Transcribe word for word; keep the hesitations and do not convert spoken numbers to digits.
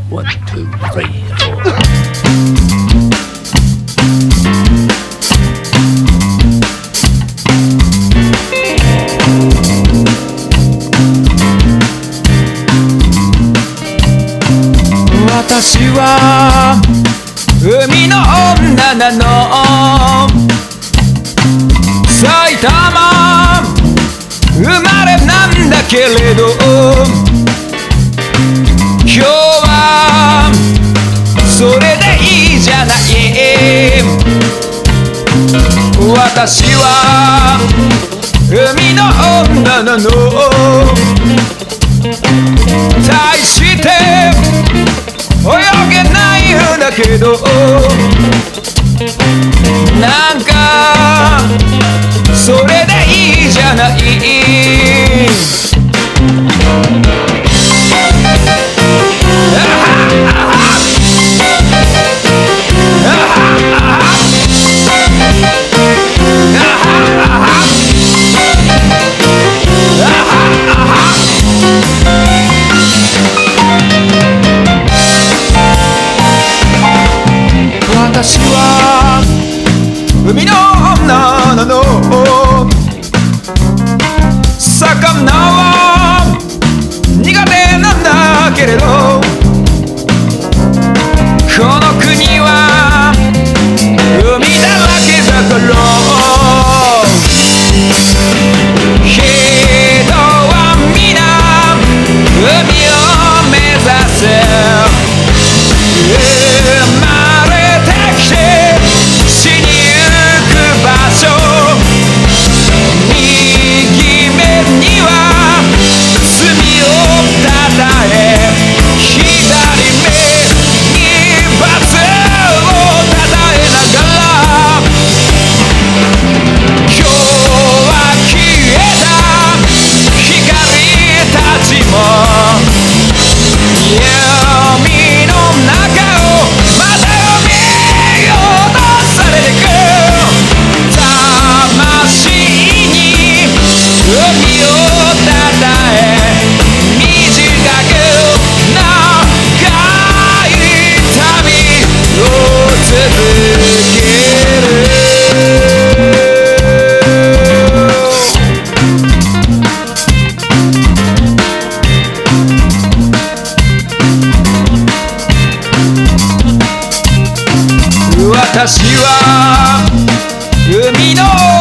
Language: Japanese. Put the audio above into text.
ワン、ツー、スリー、フォー。私は海の女なの。埼玉生まれなんだけれど、今日はそれでいいじゃない。私は海の女なの。大して泳げないんだけど、なんかそれでいいじゃない。私は海の女なの。魚は苦手なんだけれど、この国は海だらけだから、人は皆海を目指す。生まれてきて死にゆく場所、右目には罪をたたえ、左目に罰をたたえながら、今日は消えた光たちも闇の中をまた読み落とされてく。魂に海をたたえ、短く長い旅を続ける。私は海の